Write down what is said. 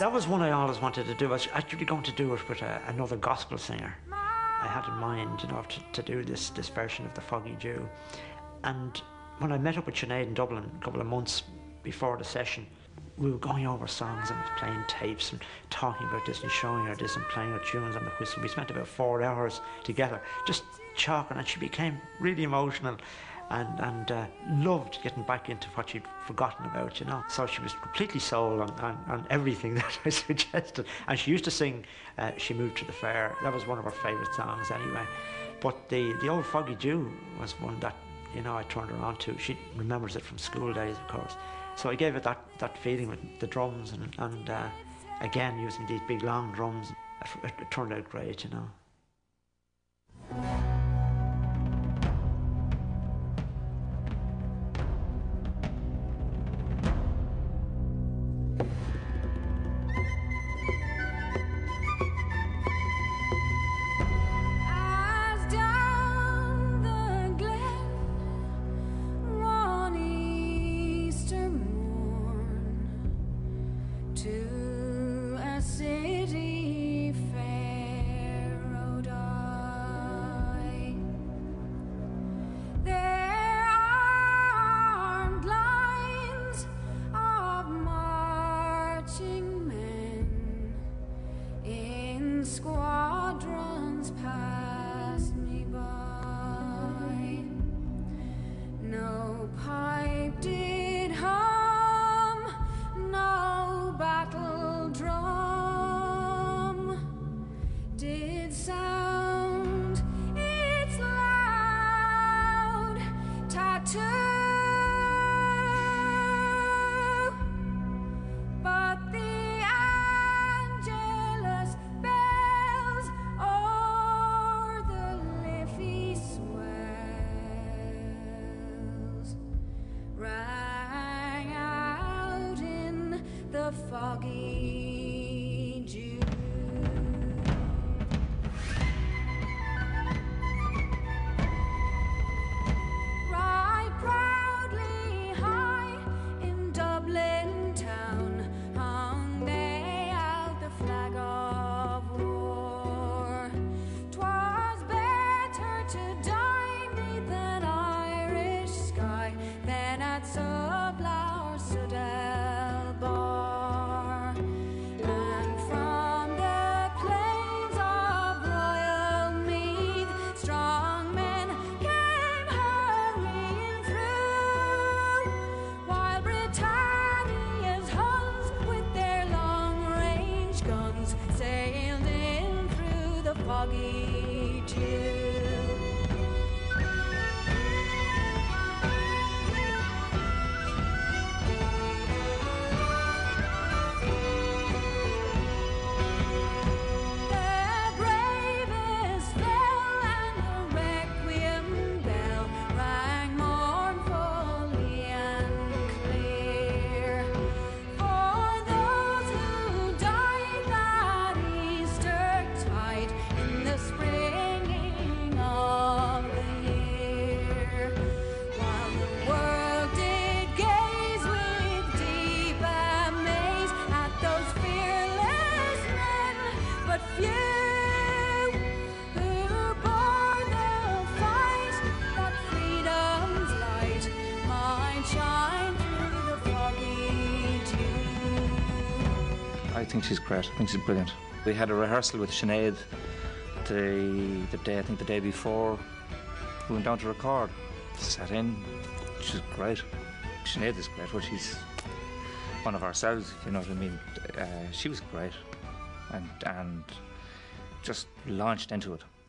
That was one I always wanted to do. I was actually going to do it with another gospel singer. I had in mind, to do this version of the Foggy Jew. And when I met up with Sinead in Dublin a couple of months before the session, we were going over songs and playing tapes and talking about this and showing her this and playing her tunes on the whistle. We spent about 4 hours together, just chalking, and she became really emotional and loved getting back into what she'd forgotten about, So she was completely sold on everything that I suggested. And she used to sing She Moved to the Fair. That was one of her favourite songs anyway. But the old Foggy Jew was one that, I turned her on to. She remembers it from school days, of course. So I gave it that feeling with the drums and again, using these big long drums. It turned out great, Squadrons passed me by. No pipe did hum, no battle drum did sound its loud tattoo. Foggy Jew. Right proudly high in Dublin town hung they out the flag of war. 'Twas better to die 'neath an Irish sky than at Sublime or Sudell Bar. Foggy Jew. I think she's great. I think she's brilliant. We had a rehearsal with Sinead the day before we went down to record. Sat in. She's great. Sinead is great. Well, she's one of ourselves, if you know what I mean. She was great and just launched into it.